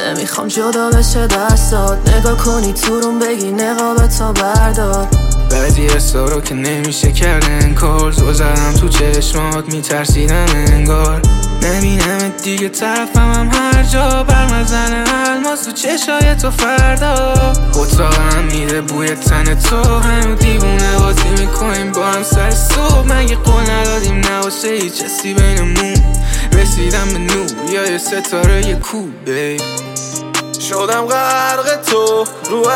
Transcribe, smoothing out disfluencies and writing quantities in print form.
نمیخوام جدا بشه دستات، نگاه کنی تو روم بگی نقابتا بردار. بعضی رو که نمیشه کرد انکار، زل زدم تو چشمات میترسیدم انگار نبینم دیگه طرفم هم هر جا برمزن الماس تو چشای تو فردا. اتاقم میده بوی تن تو، هنو دیوونه بازی میکنیم با هم سر صبح. مگه قول ندادیم نباشه هیچ حسی بینمون؟ رسیدم به نور یا یه ستاره یه کوبه، شدم غرق تو رو